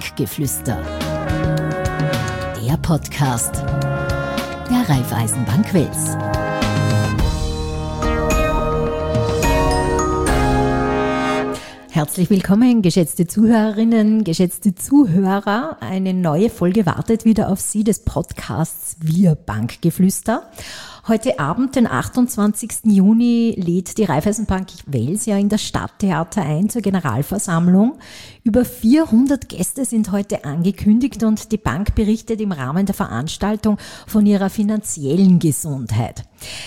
Bankgeflüster. Der Podcast der Raiffeisenbank Wels. Herzlich willkommen, geschätzte Zuhörerinnen, geschätzte Zuhörer. Eine neue Folge wartet wieder auf Sie des Podcasts Wir Bankgeflüster. Heute Abend, den 28. Juni, lädt die Raiffeisenbank Wels ja in das Stadttheater ein zur Generalversammlung. Über 400 Gäste sind heute angekündigt und die Bank berichtet im Rahmen der Veranstaltung von ihrer finanziellen Gesundheit.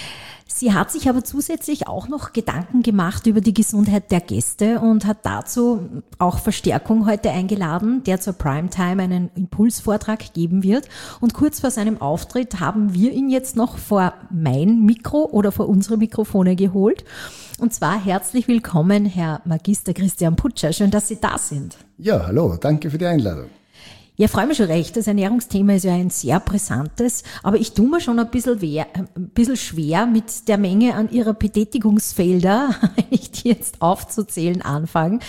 Sie hat sich aber zusätzlich auch noch Gedanken gemacht über die Gesundheit der Gäste und hat dazu auch Verstärkung heute eingeladen, der zur Primetime einen Impulsvortrag geben wird. Und kurz vor seinem Auftritt haben wir ihn jetzt noch vor mein Mikro oder vor unsere Mikrofone geholt. Und zwar herzlich willkommen, Herr Magister Christian Putscher. Schön, dass Sie da sind. Ja, hallo, danke für die Einladung. Ja, freue mich schon recht. Das Ernährungsthema ist ja ein sehr brisantes, aber ich tue mir schon ein bisschen schwer mit der Menge an Ihrer Betätigungsfelder, wenn ich die jetzt aufzuzählen anfange.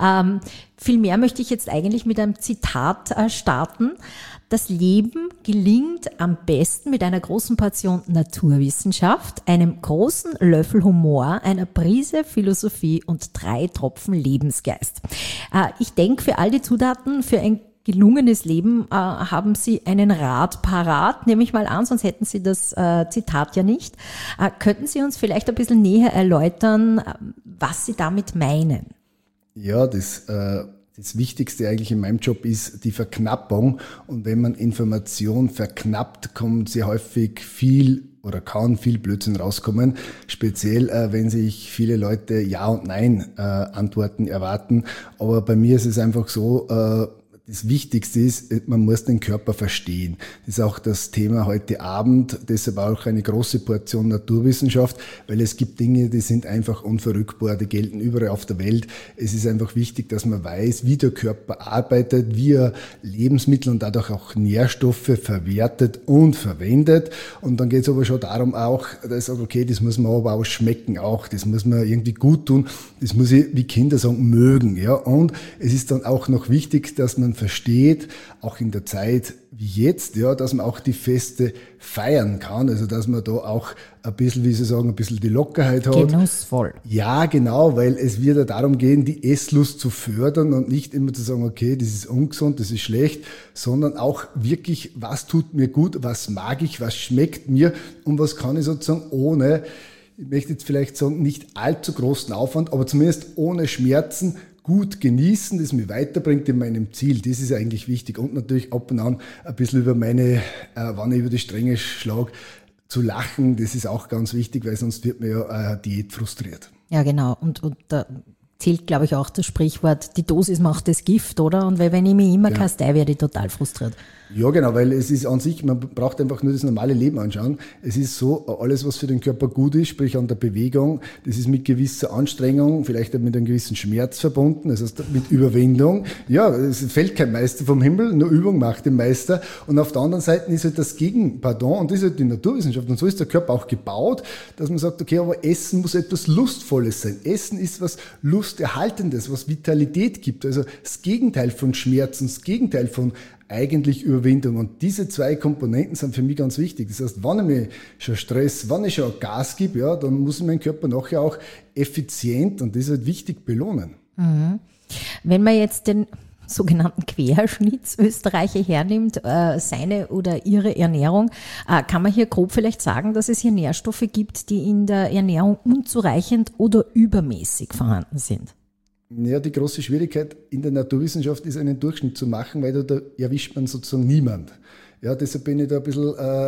Vielmehr möchte ich jetzt eigentlich mit einem Zitat starten. Das Leben gelingt am besten mit einer großen Portion Naturwissenschaft, einem großen Löffel Humor, einer Prise Philosophie und 3 Tropfen Lebensgeist. Ich denke, für all die Zutaten für ein gelungenes Leben haben Sie einen Rat parat, nehme ich mal an, sonst hätten Sie das Zitat ja nicht. Könnten Sie uns vielleicht ein bisschen näher erläutern, was Sie damit meinen? Ja, das Wichtigste eigentlich in meinem Job ist die Verknappung. Und wenn man Information verknappt, kommt sehr häufig viel oder kann viel Blödsinn rauskommen. Speziell, wenn sich viele Leute Ja und Nein Antworten erwarten. Aber bei mir ist es einfach so, das Wichtigste ist, man muss den Körper verstehen. Das ist auch das Thema heute Abend, deshalb auch eine große Portion Naturwissenschaft, weil es gibt Dinge, die sind einfach unverrückbar, die gelten überall auf der Welt. Es ist einfach wichtig, dass man weiß, wie der Körper arbeitet, wie er Lebensmittel und dadurch auch Nährstoffe verwertet und verwendet. Und dann geht es aber schon darum auch, dass ich sage, okay, das muss man aber auch schmecken auch, das muss man irgendwie gut tun, das muss ich, wie Kinder sagen, mögen. Ja. Und es ist dann auch noch wichtig, dass man versteht, auch in der Zeit wie jetzt, ja, dass man auch die Feste feiern kann, also dass man da auch ein bisschen, wie Sie sagen, ein bisschen die Lockerheit hat. Genussvoll. Ja, genau, weil es wird ja darum gehen, die Esslust zu fördern und nicht immer zu sagen, okay, das ist ungesund, das ist schlecht, sondern auch wirklich, was tut mir gut, was mag ich, was schmeckt mir und was kann ich sozusagen ohne, ich möchte jetzt vielleicht sagen, nicht allzu großen Aufwand, aber zumindest ohne Schmerzen gut genießen, das mich weiterbringt in meinem Ziel. Das ist eigentlich wichtig. Und natürlich ab und an ein bisschen über meine, wann ich über die Stränge schlage, zu lachen. Das ist auch ganz wichtig, weil sonst wird man ja Diät frustriert. Ja, genau. Und da zählt, glaube ich, auch das Sprichwort, die Dosis macht das Gift, oder? Und weil wenn ich mich immer kastei, werde ich total frustriert. Ja, genau, weil es ist an sich, man braucht einfach nur das normale Leben anschauen. Es ist so, alles, was für den Körper gut ist, sprich an der Bewegung, das ist mit gewisser Anstrengung, vielleicht mit einem gewissen Schmerz verbunden, das heißt mit Überwindung. Ja, es fällt kein Meister vom Himmel, nur Übung macht den Meister. Und auf der anderen Seite ist halt das Gegenpardon und das ist halt die Naturwissenschaft. Und so ist der Körper auch gebaut, dass man sagt, okay, aber Essen muss etwas Lustvolles sein. Essen ist was Lusterhaltendes, was Vitalität gibt. Also das Gegenteil von Schmerzen, das Gegenteil von eigentlich Überwindung. Und diese 2 Komponenten sind für mich ganz wichtig. Das heißt, wenn ich mir schon Stress, wenn ich schon Gas gebe, ja, dann muss ich meinen Körper nachher auch effizient, und das ist halt wichtig, belohnen. Mhm. Wenn man jetzt den sogenannten Querschnittsösterreicher hernimmt, seine oder ihre Ernährung, kann man hier grob vielleicht sagen, dass es hier Nährstoffe gibt, die in der Ernährung unzureichend oder übermäßig vorhanden sind? Ja, die große Schwierigkeit in der Naturwissenschaft ist, einen Durchschnitt zu machen, weil da erwischt man sozusagen niemand. Ja, deshalb bin ich da ein bisschen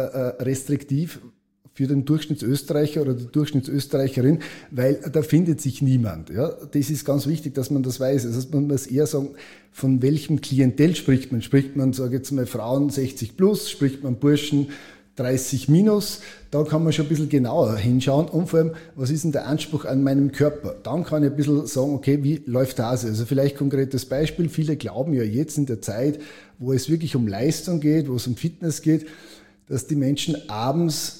restriktiv für den Durchschnittsösterreicher oder die Durchschnittsösterreicherin, weil da findet sich niemand. Ja, das ist ganz wichtig, dass man das weiß. Also man muss eher sagen, von welchem Klientel spricht man? Spricht man, sage ich jetzt mal, Frauen 60 plus, spricht man Burschen 30 minus, da kann man schon ein bisschen genauer hinschauen und vor allem, was ist denn der Anspruch an meinem Körper? Dann kann ich ein bisschen sagen, okay, wie läuft das? Also vielleicht konkretes Beispiel, viele glauben ja jetzt in der Zeit, wo es wirklich um Leistung geht, wo es um Fitness geht, dass die Menschen abends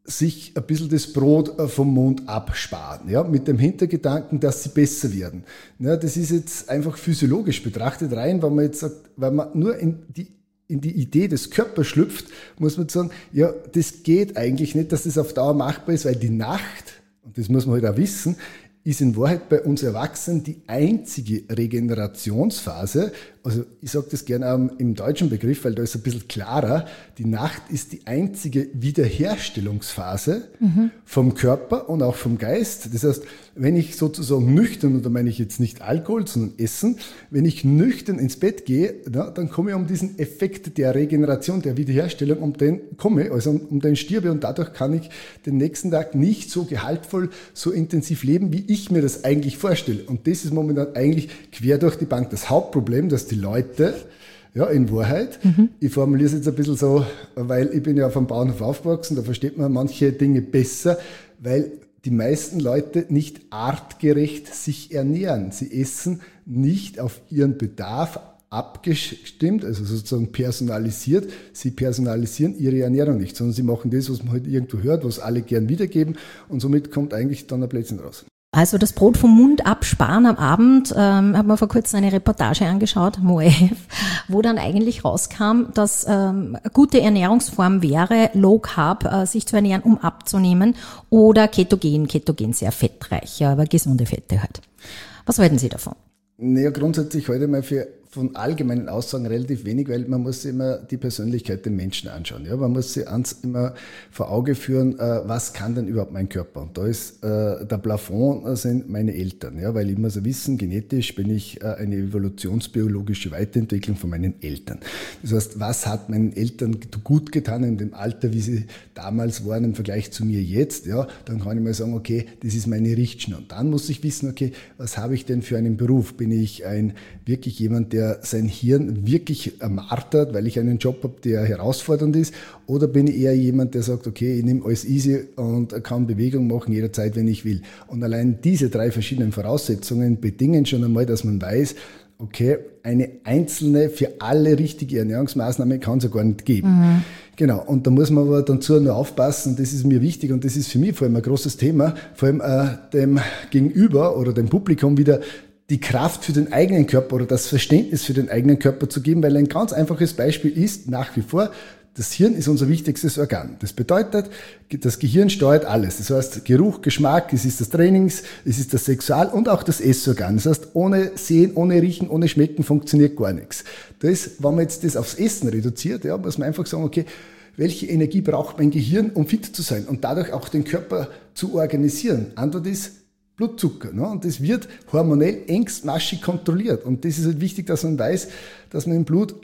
sich ein bisschen das Brot vom Mund absparen, ja, mit dem Hintergedanken, dass sie besser werden. Ja, das ist jetzt einfach physiologisch betrachtet rein, wenn man jetzt sagt, wenn man nur in die Idee des Körpers schlüpft, muss man sagen, ja, das geht eigentlich nicht, dass das auf Dauer machbar ist, weil die Nacht, und das muss man halt auch wissen, ist in Wahrheit bei uns Erwachsenen die einzige Regenerationsphase. Also ich sage das gerne auch im deutschen Begriff, weil da ist ein bisschen klarer. Die Nacht ist die einzige Wiederherstellungsphase vom Körper und auch vom Geist. Das heißt, wenn ich sozusagen nüchtern, und da meine ich jetzt nicht Alkohol, sondern Essen, wenn ich nüchtern ins Bett gehe, dann komme ich um diesen Effekt der Regeneration, der Wiederherstellung, um den komme, also um den stirbe, und dadurch kann ich den nächsten Tag nicht so gehaltvoll, so intensiv leben, wie ich mir das eigentlich vorstelle. Und das ist momentan eigentlich quer durch die Bank das Hauptproblem, dass die Leute, ja, in Wahrheit, ich formuliere es jetzt ein bisschen so, weil ich bin ja auf einem Bauernhof aufgewachsen, da versteht man manche Dinge besser, weil die meisten Leute nicht artgerecht sich ernähren. Sie essen nicht auf ihren Bedarf abgestimmt, also sozusagen personalisiert. Sie personalisieren ihre Ernährung nicht, sondern sie machen das, was man halt irgendwo hört, was alle gern wiedergeben, und somit kommt eigentlich dann ein Blödsinn raus. Also das Brot vom Mund absparen am Abend, habe mir vor kurzem eine Reportage angeschaut, MOF, wo dann eigentlich rauskam, dass eine gute Ernährungsform wäre, Low Carb sich zu ernähren, um abzunehmen, oder Ketogen sehr fettreich, aber gesunde Fette halt. Was halten Sie davon? Naja, grundsätzlich halte ich mal von allgemeinen Aussagen relativ wenig, weil man muss immer die Persönlichkeit den Menschen anschauen. Ja, man muss sich immer vor Auge führen, was kann denn überhaupt mein Körper? Und da ist der Plafond sind meine Eltern, ja, weil ich muss ja wissen, genetisch bin ich eine evolutionsbiologische Weiterentwicklung von meinen Eltern. Das heißt, was hat meinen Eltern gut getan in dem Alter, wie sie damals waren im Vergleich zu mir jetzt? Ja, dann kann ich mal sagen, okay, das ist meine Richtschnur. Und dann muss ich wissen, okay, was habe ich denn für einen Beruf? Bin ich wirklich jemand, der sein Hirn wirklich martert, weil ich einen Job habe, der herausfordernd ist? Oder bin ich eher jemand, der sagt, okay, ich nehme alles easy und kann Bewegung machen jederzeit, wenn ich will? Und allein diese 3 verschiedenen Voraussetzungen bedingen schon einmal, dass man weiß, okay, eine einzelne, für alle richtige Ernährungsmaßnahme kann es ja gar nicht geben. Genau, und da muss man aber dazu nur aufpassen, das ist mir wichtig und das ist für mich vor allem ein großes Thema, vor allem dem Gegenüber oder dem Publikum wieder die Kraft für den eigenen Körper oder das Verständnis für den eigenen Körper zu geben, weil ein ganz einfaches Beispiel ist nach wie vor, das Hirn ist unser wichtigstes Organ. Das bedeutet, das Gehirn steuert alles. Das heißt, Geruch, Geschmack, es ist das Trainings, es ist das Sexual- und auch das Essorgan. Das heißt, ohne Sehen, ohne Riechen, ohne Schmecken funktioniert gar nichts. Das, wenn man jetzt das aufs Essen reduziert, ja, muss man einfach sagen, okay, welche Energie braucht mein Gehirn, um fit zu sein und dadurch auch den Körper zu organisieren? Antwort ist Blutzucker. Ne? Und das wird hormonell engstmaschig kontrolliert. Und das ist halt wichtig, dass man weiß, dass man im Blut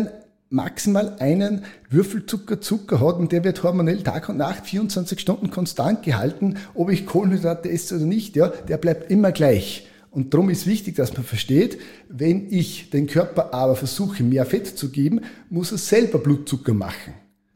maximal einen Würfelzucker hat und der wird hormonell Tag und Nacht 24 Stunden konstant gehalten, ob ich Kohlenhydrate esse oder nicht, ja, der bleibt immer gleich. Und darum ist wichtig, dass man versteht, wenn ich den Körper aber versuche, mehr Fett zu geben, muss er selber Blutzucker machen.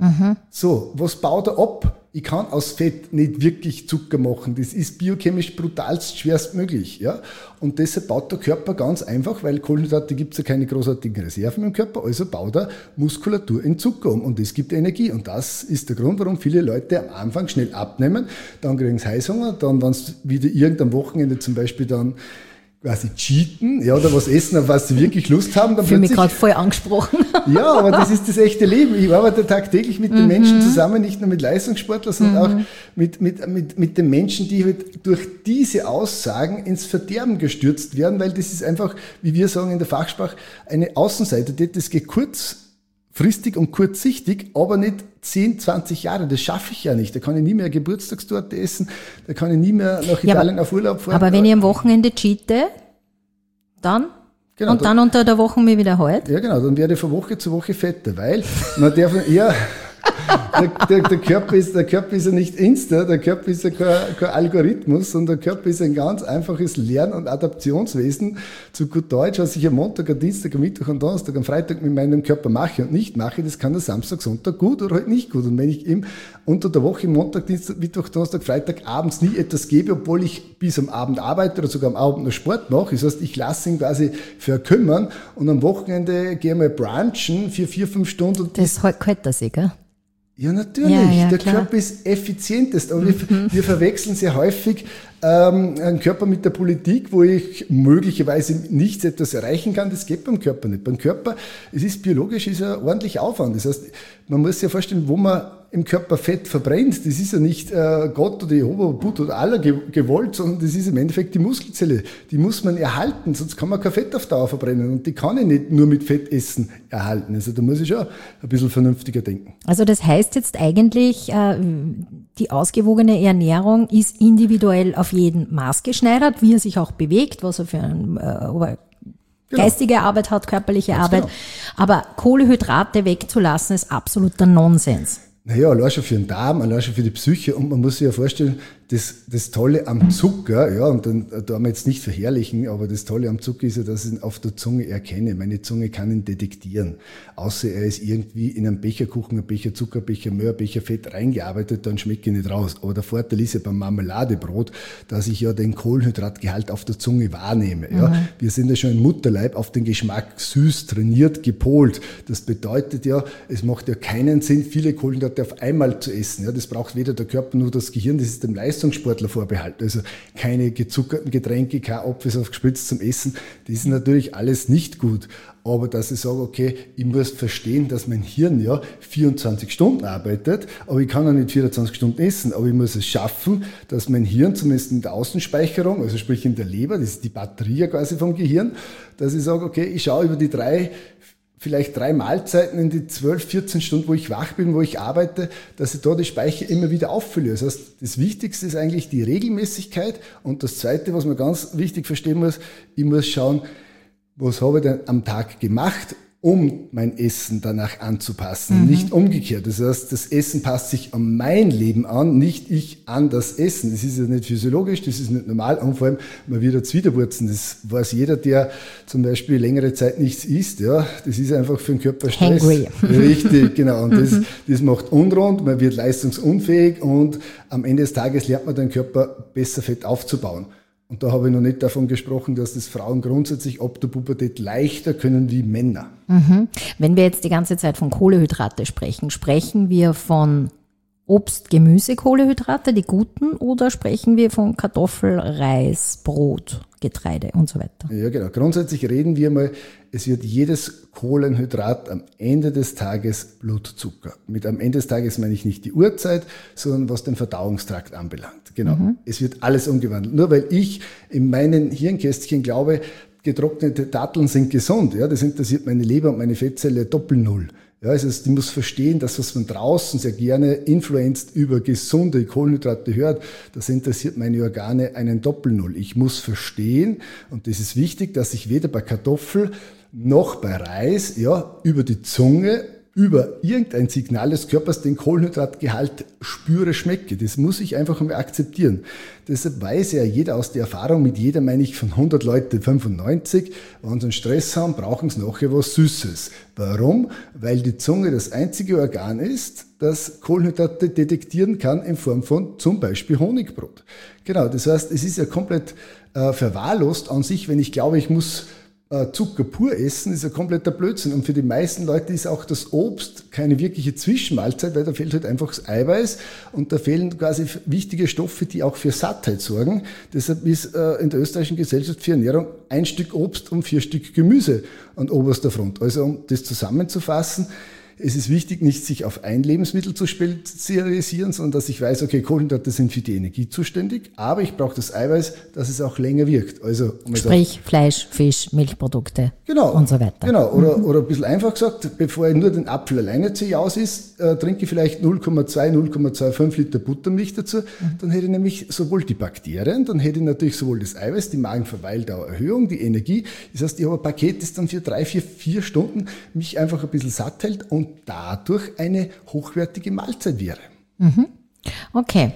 So, was baut er ab? Ich kann aus Fett nicht wirklich Zucker machen. Das ist biochemisch brutalst schwerst möglich. Ja? Und deshalb baut der Körper ganz einfach, weil Kohlenhydrate gibt es ja keine großartigen Reserven im Körper, also baut er Muskulatur in Zucker um und das gibt Energie. Und das ist der Grund, warum viele Leute am Anfang schnell abnehmen, dann kriegen sie Heißhunger, dann, wenn sie wieder irgendein Wochenende zum Beispiel dann quasi cheaten, ja, oder was essen, auf was sie wirklich Lust haben. Dann für mich gerade voll angesprochen. Ja, aber das ist das echte Leben. Ich arbeite tagtäglich mit den Menschen zusammen, nicht nur mit Leistungssportlern, sondern auch mit den Menschen, die halt durch diese Aussagen ins Verderben gestürzt werden, weil das ist einfach, wie wir sagen in der Fachsprache, eine Außenseite. Das geht kurzfristig und kurzsichtig, aber nicht 10, 20 Jahre. Das schaffe ich ja nicht. Da kann ich nie mehr Geburtstagstorte essen, da kann ich nie mehr nach Italien auf Urlaub fahren. Aber wenn ich am Wochenende cheate, dann? Genau, und dann unter der Woche mich wieder halt? Ja, genau, dann werde ich von Woche zu Woche fetter, weil man darf ja... Der Körper ist ja nicht Insta, der Körper ist ja kein Algorithmus, sondern der Körper ist ein ganz einfaches Lern- und Adaptionswesen. Zu gut Deutsch, was ich am Montag, am Dienstag, am Mittwoch, am Donnerstag, am Freitag mit meinem Körper mache und nicht mache, das kann der Samstag, Sonntag gut oder halt nicht gut. Und wenn ich ihm unter der Woche, Montag, Dienstag, Mittwoch, Donnerstag, Freitag abends nie etwas gebe, obwohl ich bis am Abend arbeite oder sogar am Abend noch Sport mache, das heißt, ich lasse ihn quasi verkümmern und am Wochenende gehe ich mal brunchen für 4-5 Stunden. Das hält er sich, gell? Ja, natürlich. Der klar. Körper ist effizientest. Aber wir verwechseln sehr häufig einen Körper mit der Politik, wo ich möglicherweise nichts etwas erreichen kann. Das geht beim Körper nicht. Beim Körper, es ist biologisch, ist ja ordentlich Aufwand. Das heißt, man muss sich ja vorstellen, wo man im Körper Fett verbrennt. Das ist ja nicht Gott oder Jehova oder Buddha oder Allah gewollt, sondern das ist im Endeffekt die Muskelzelle. Die muss man erhalten, sonst kann man kein Fett auf Dauer verbrennen. Und die kann ich nicht nur mit Fettessen erhalten. Also da muss ich schon ein bisschen vernünftiger denken. Also das heißt jetzt eigentlich, die ausgewogene Ernährung ist individuell auf jeden maßgeschneidert, wie er sich auch bewegt, was er für ein geistige Arbeit hat, körperliche Arbeit. Genau. Aber Kohlenhydrate wegzulassen ist absoluter Nonsens. Naja, allein schon für den Darm, allein schon für die Psyche. Und man muss sich ja vorstellen, das Tolle am Zucker, ja, und dann da wir jetzt nicht verherrlichen, aber das Tolle am Zucker ist ja, dass ich ihn auf der Zunge erkenne. Meine Zunge kann ihn detektieren. Außer er ist irgendwie in einem Becher Kuchen, ein Becher Zucker, ein Becher Mehl, ein Becher Fett reingearbeitet, dann schmecke ich nicht raus. Aber der Vorteil ist ja beim Marmeladebrot, dass ich ja den Kohlenhydratgehalt auf der Zunge wahrnehme. Ja. Wir sind ja schon im Mutterleib auf den Geschmack süß trainiert, gepolt. Das bedeutet ja, es macht ja keinen Sinn, viele Kohlenhydrate auf einmal zu essen. Ja. Das braucht weder der Körper noch das Gehirn, das ist dem Leistungssportler vorbehalten. Also keine gezuckerten Getränke, kein Apfelsaft gespritzt zum Essen. Das ist natürlich alles nicht gut. Aber dass ich sage, okay, ich muss verstehen, dass mein Hirn ja 24 Stunden arbeitet, aber ich kann ja nicht 24 Stunden essen. Aber ich muss es schaffen, dass mein Hirn, zumindest in der Außenspeicherung, also sprich in der Leber, das ist die Batterie ja quasi vom Gehirn, dass ich sage, okay, ich schaue über die vielleicht 3 Mahlzeiten in die 12, 14 Stunden, wo ich wach bin, wo ich arbeite, dass ich da die Speicher immer wieder auffülle. Das heißt, das Wichtigste ist eigentlich die Regelmäßigkeit. Und das Zweite, was man ganz wichtig verstehen muss, ich muss schauen, was habe ich denn am Tag gemacht, um mein Essen danach anzupassen, nicht umgekehrt. Das heißt, das Essen passt sich an mein Leben an, nicht ich an das Essen. Das ist ja nicht physiologisch, das ist nicht normal und vor allem, man wird jetzt Widerwurzen. Das weiß jeder, der zum Beispiel längere Zeit nichts isst. Ja, das ist einfach für den Körper Stress. Hangry. Richtig, genau. Und das macht unrund, man wird leistungsunfähig und am Ende des Tages lernt man den Körper besser Fett aufzubauen. Und da habe ich noch nicht davon gesprochen, dass das Frauen grundsätzlich ab der Pubertät leichter können wie Männer. Wenn wir jetzt die ganze Zeit von Kohlenhydrate sprechen, sprechen wir von Obst, Gemüse, Kohlenhydrate, die guten, oder sprechen wir von Kartoffel, Reis, Brot, Getreide und so weiter? Ja, genau. Grundsätzlich reden wir mal, es wird jedes Kohlenhydrat am Ende des Tages Blutzucker. Mit am Ende des Tages meine ich nicht die Uhrzeit, sondern was den Verdauungstrakt anbelangt. Genau. Es wird alles umgewandelt. Nur weil ich in meinen Hirnkästchen glaube, getrocknete Datteln sind gesund, ja, das interessiert meine Leber und meine Fettzelle Doppel-Null. Ja, also die muss verstehen, dass was man draußen sehr gerne influenzt über gesunde Kohlenhydrate hört, das interessiert meine Organe einen Doppel-Null. Ich muss verstehen, und das ist wichtig, dass ich weder bei Kartoffel noch bei Reis, ja, über die Zunge, über irgendein Signal des Körpers den Kohlenhydratgehalt spüre, schmecke. Das muss ich einfach einmal akzeptieren. Deshalb weiß ja jeder aus der Erfahrung, mit jeder meine ich von 100 Leuten 95, wenn sie einen Stress haben, brauchen sie nachher was Süßes. Warum? Weil die Zunge das einzige Organ ist, das Kohlenhydrate detektieren kann in Form von zum Beispiel Honigbrot. Genau, das heißt, es ist ja komplett verwahrlost an sich, wenn ich glaube, ich muss Zucker pur essen, ist ja kompletter Blödsinn. Und für die meisten Leute ist auch das Obst keine wirkliche Zwischenmahlzeit, weil da fehlt halt einfach das Eiweiß und da fehlen quasi wichtige Stoffe, die auch für Sattheit sorgen. Deshalb ist in der österreichischen Gesellschaft für Ernährung 1 Stück Obst und 4 Stück Gemüse an oberster Front. Also um das zusammenzufassen, es ist wichtig, nicht sich auf ein Lebensmittel zu spezialisieren, sondern dass ich weiß, okay, Kohlenhydrate sind für die Energie zuständig, aber ich brauche das Eiweiß, dass es auch länger wirkt. Also, sprich Fleisch, Fisch, Milchprodukte und so weiter. Genau, oder ein bisschen einfach gesagt, bevor ich nur den Apfel alleine zu Jaus isst, trinke ich vielleicht 0,25 Liter Buttermilch dazu, dann hätte ich nämlich sowohl die Bakterien, dann hätte ich natürlich sowohl das Eiweiß, die Magenverweildauererhöhung, die Energie. Das heißt, ich habe ein Paket, das dann für 3, 4 Stunden mich einfach ein bisschen satt hält und dadurch eine hochwertige Mahlzeit wäre. Okay.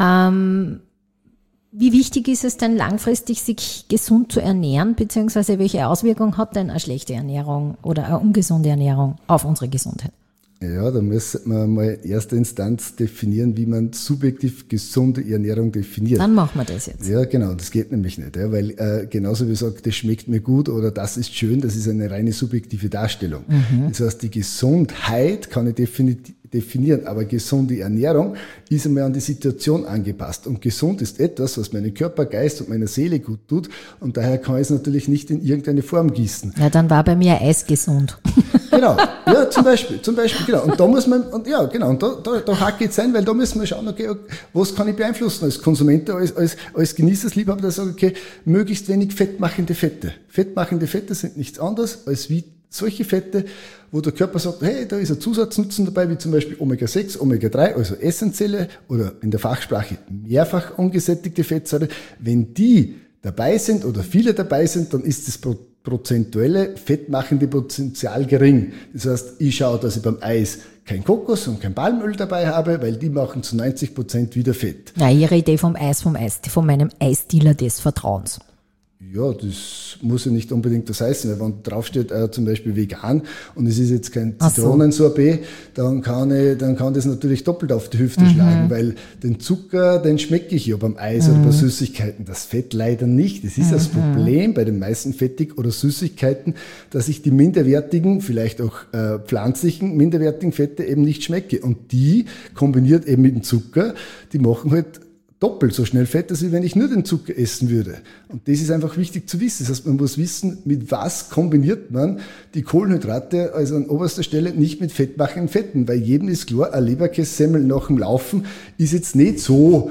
Wie wichtig ist es denn langfristig, sich gesund zu ernähren, beziehungsweise welche Auswirkungen hat denn eine schlechte Ernährung oder eine ungesunde Ernährung auf unsere Gesundheit? Ja, da müsste man mal in erster Instanz definieren, wie man subjektiv gesunde Ernährung definiert. Dann machen wir das jetzt. Ja, genau, das geht nämlich nicht, ja, weil genauso wie sagt, das schmeckt mir gut oder das ist schön, das ist eine reine subjektive Darstellung. Das heißt, die Gesundheit kann ich definieren, aber gesunde Ernährung ist einmal an die Situation angepasst. Und gesund ist etwas, was meinem Körper, Geist und meiner Seele gut tut und daher kann ich es natürlich nicht in irgendeine Form gießen. Ja, dann war bei mir Eis gesund. Genau, ja, zum Beispiel, genau. Und da muss man, und ja, genau, und da hake ich sein, weil da müssen wir schauen, okay, was kann ich beeinflussen als Konsument, als Genießersliebhaber, der sagt, okay, möglichst wenig fettmachende Fette. Fettmachende Fette sind nichts anderes als wie solche Fette, wo der Körper sagt, hey, da ist ein Zusatznutzen dabei, wie zum Beispiel Omega-6, Omega-3, also essentielle oder in der Fachsprache mehrfach ungesättigte Fettsäuren. Wenn die dabei sind oder viele dabei sind, dann ist das prozentuelle fettmachende Potenzial gering. Das heißt, ich schaue, dass ich beim Eis kein Kokos und kein Palmöl dabei habe, weil die machen zu 90% wieder Fett. Ja, Ihre Idee von meinem Eisdealer des Vertrauens. Ja, das muss ja nicht unbedingt das heißen, weil wenn draufsteht zum Beispiel vegan und es ist jetzt kein Zitronensorbet, dann kann das natürlich doppelt auf die Hüfte schlagen, weil den Zucker, den schmecke ich ja beim Eis oder bei Süßigkeiten, das Fett leider nicht. Das ist das Problem bei den meisten Fettig- oder Süßigkeiten, dass ich die minderwertigen, vielleicht auch pflanzlichen, minderwertigen Fette eben nicht schmecke. Und die kombiniert eben mit dem Zucker, die machen halt doppelt so schnell Fett, als wenn ich nur den Zucker essen würde. Und das ist einfach wichtig zu wissen. Das heißt, man muss wissen, mit was kombiniert man die Kohlenhydrate, also an oberster Stelle nicht mit fettmachenden Fetten, weil jedem ist klar, ein Leberkässemmel nach dem Laufen ist jetzt nicht so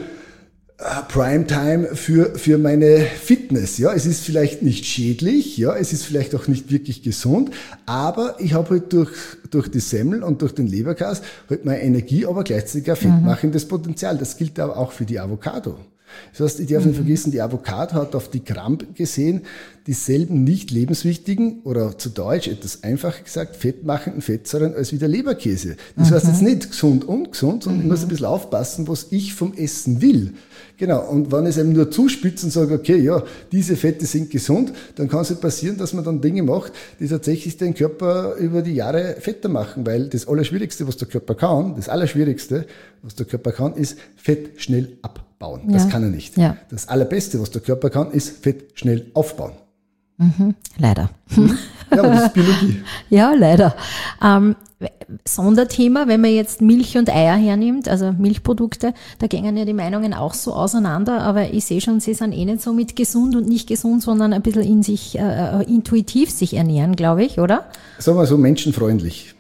Primetime für meine Fitness. Ja, es ist vielleicht nicht schädlich, ja, es ist vielleicht auch nicht wirklich gesund, aber ich habe halt durch die Semmel und durch den Leberkäse halt meine Energie, aber gleichzeitig ein fettmachendes Potenzial. Das gilt aber auch für die Avocado. Das heißt, ich darf nicht vergessen, die Avocado hat auf die Gramm gesehen dieselben nicht lebenswichtigen oder zu Deutsch etwas einfacher gesagt fettmachenden Fettsäuren als wie der Leberkäse. Das heißt jetzt nicht gesund und ungesund, sondern ich muss ein bisschen aufpassen, was ich vom Essen will. Genau, und wenn ich es eben nur zuspitze und sage, okay, ja, diese Fette sind gesund, dann kann es halt passieren, dass man dann Dinge macht, die tatsächlich den Körper über die Jahre fetter machen, weil das Allerschwierigste, was der Körper kann, ist Fett schnell abbauen. Das kann er nicht. Ja. Das Allerbeste, was der Körper kann, ist Fett schnell aufbauen. Leider. Ja, aber das ist Biologie. Ja, leider. Sonderthema, wenn man jetzt Milch und Eier hernimmt, also Milchprodukte, da gehen ja die Meinungen auch so auseinander, aber ich sehe schon, sie sind eh nicht so mit gesund und nicht gesund, sondern ein bisschen in sich, intuitiv sich ernähren, glaube ich, oder? Sagen wir so, menschenfreundlich.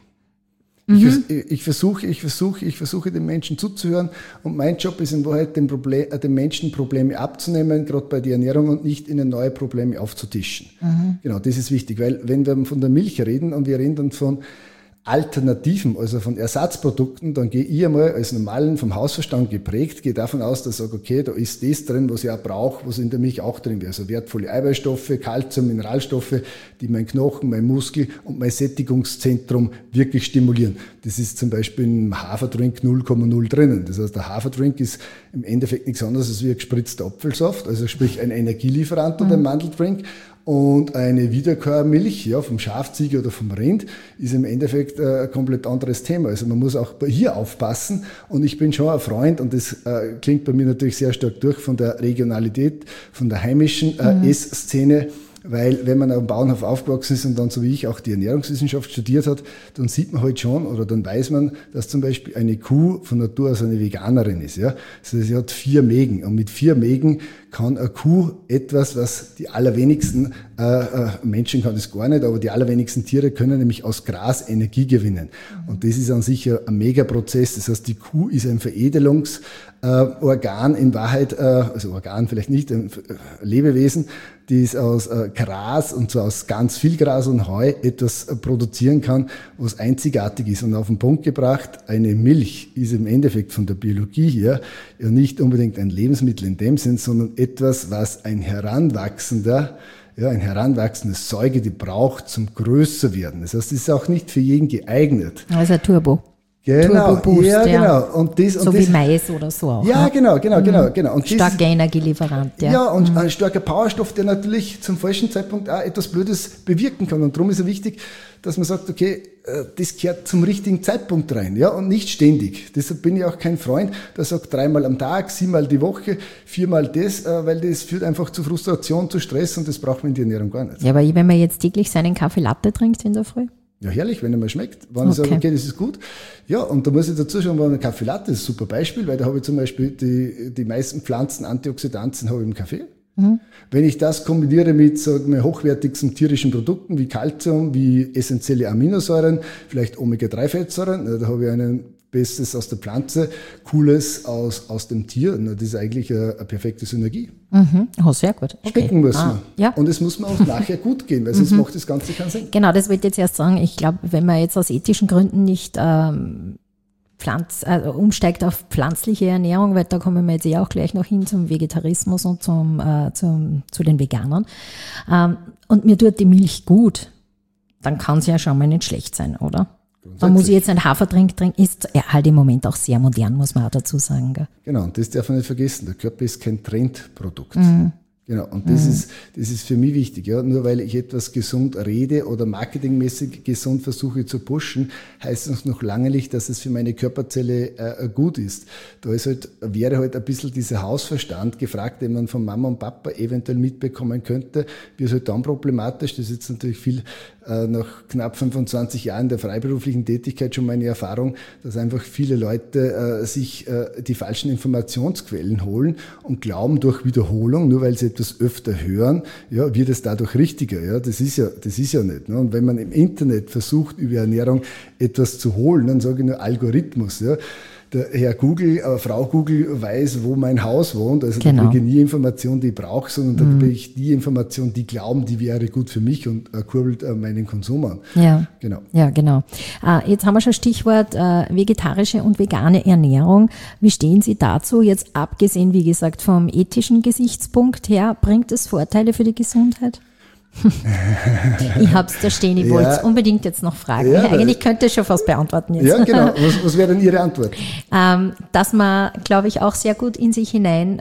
Ich versuche den Menschen zuzuhören und mein Job ist in Wahrheit, den Menschen Probleme abzunehmen, gerade bei der Ernährung und nicht ihnen neue Probleme aufzutischen. Genau, das ist wichtig, weil wenn wir von der Milch reden und wir reden dann von Alternativen, also von Ersatzprodukten, dann gehe ich einmal als normalen, vom Hausverstand geprägt, gehe davon aus, dass ich sage, okay, da ist das drin, was ich auch brauche, was in der Milch auch drin wäre. Also wertvolle Eiweißstoffe, Kalzium, Mineralstoffe, die mein Knochen, mein Muskel und mein Sättigungszentrum wirklich stimulieren. Das ist zum Beispiel im Haferdrink 0,0 drinnen. Das heißt, der Haferdrink ist im Endeffekt nichts anderes als wie ein gespritzter Apfelsaft, also sprich ein Energielieferant oder ein Mandeldrink. Und eine Wiederkäuermilch, ja, vom Schafziege oder vom Rind, ist im Endeffekt ein komplett anderes Thema. Also man muss auch hier aufpassen. Und ich bin schon ein Freund, und das klingt bei mir natürlich sehr stark durch, von der Regionalität, von der heimischen Essszene. Weil wenn man am Bauernhof aufgewachsen ist und dann so wie ich auch die Ernährungswissenschaft studiert hat, dann sieht man halt schon oder dann weiß man, dass zum Beispiel eine Kuh von Natur aus eine Veganerin ist. Ja? Also sie hat 4 Mägen und mit 4 Mägen kann eine Kuh etwas, was die allerwenigsten Menschen kann das gar nicht, aber die allerwenigsten Tiere können nämlich aus Gras Energie gewinnen. Und das ist an sich ein Megaprozess. Das heißt, die Kuh ist ein Veredelungsorgan in Wahrheit, also Organ vielleicht nicht, ein Lebewesen, die es aus Gras und zwar aus ganz viel Gras und Heu etwas produzieren kann, was einzigartig ist. Und auf den Punkt gebracht, eine Milch ist im Endeffekt von der Biologie her ja nicht unbedingt ein Lebensmittel in dem Sinn, sondern etwas, was ein heranwachsendes Säugetier braucht zum Größerwerden. Das heißt, es ist auch nicht für jeden geeignet. Also ein Turbo. Genau, Turbo-Boost, ja, genau. Und das, so wie Mais oder so auch. Ja, ne? Genau. Und starker Energielieferant, ja. Ja, und ein starker Powerstoff, der natürlich zum falschen Zeitpunkt auch etwas Blödes bewirken kann. Und darum ist es wichtig, dass man sagt, okay, das gehört zum richtigen Zeitpunkt rein, ja, und nicht ständig. Deshalb bin ich auch kein Freund, der sagt 3-mal am Tag, 7-mal die Woche, 4-mal das, weil das führt einfach zu Frustration, zu Stress und das braucht man in der Ernährung gar nicht. Ja, aber wenn man jetzt täglich seinen Kaffee Latte trinkt in der Früh? Ja, herrlich, wenn er mal schmeckt. Wenn ich sage, okay, das ist gut. Ja, und da muss ich dazu schauen, wenn ein Kaffee Latte ist ein super Beispiel, weil da habe ich zum Beispiel die meisten Pflanzen, Antioxidantien habe ich im Kaffee. Wenn ich das kombiniere mit, sagen wir, hochwertigsten tierischen Produkten wie Kalzium, wie essentielle Aminosäuren, vielleicht Omega-3-Fettsäuren, da habe ich einen Bestes aus der Pflanze, Cooles aus dem Tier. Das ist eigentlich eine perfekte Synergie. Oh, sehr gut. Okay. Schmecken muss man. Ja. Und es muss man auch nachher gut gehen, weil sonst macht das Ganze keinen Sinn. Genau, das wollte ich jetzt erst sagen. Ich glaube, wenn man jetzt aus ethischen Gründen nicht umsteigt auf pflanzliche Ernährung, weil da kommen wir jetzt auch gleich noch hin zum Vegetarismus und zu den Veganern. Und mir tut die Milch gut, dann kann es ja schon mal nicht schlecht sein, oder? Dann muss ich jetzt einen Hafertrink trinken, ist halt im Moment auch sehr modern, muss man auch dazu sagen. Gell? Genau, und das darf man nicht vergessen. Der Körper ist kein Trendprodukt. Genau, und das ist für mich wichtig. Ja. Nur weil ich etwas gesund rede oder marketingmäßig gesund versuche zu pushen, heißt das noch lange nicht, dass es für meine Körperzelle gut ist. Da wäre halt ein bisschen dieser Hausverstand gefragt, den man von Mama und Papa eventuell mitbekommen könnte. Wird halt dann problematisch. Das ist jetzt natürlich viel nach knapp 25 Jahren der freiberuflichen Tätigkeit schon meine Erfahrung, dass einfach viele Leute sich die falschen Informationsquellen holen und glauben durch Wiederholung, nur weil sie etwas öfter hören, ja, wird es dadurch richtiger. Ja, das ist ja nicht. Ne? Und wenn man im Internet versucht, über Ernährung etwas zu holen, dann sage ich nur Algorithmus. Ja. Der Herr Google, Frau Google weiß, wo mein Haus wohnt. Also da kriege ich nie Informationen, die ich brauche, sondern da kriege ich die Information, die glauben, die wäre gut für mich und kurbelt meinen Konsum an. Ja, genau. Ja, genau. Jetzt haben wir schon Stichwort vegetarische und vegane Ernährung. Wie stehen Sie dazu? Jetzt abgesehen, wie gesagt, vom ethischen Gesichtspunkt her, bringt es Vorteile für die Gesundheit? Ich hab's da stehen, ich wollte es unbedingt jetzt noch fragen. Ja, eigentlich könnte ich schon fast beantworten jetzt. Ja, genau. Was wäre denn Ihre Antwort? Dass man, glaube ich, auch sehr gut in sich hinein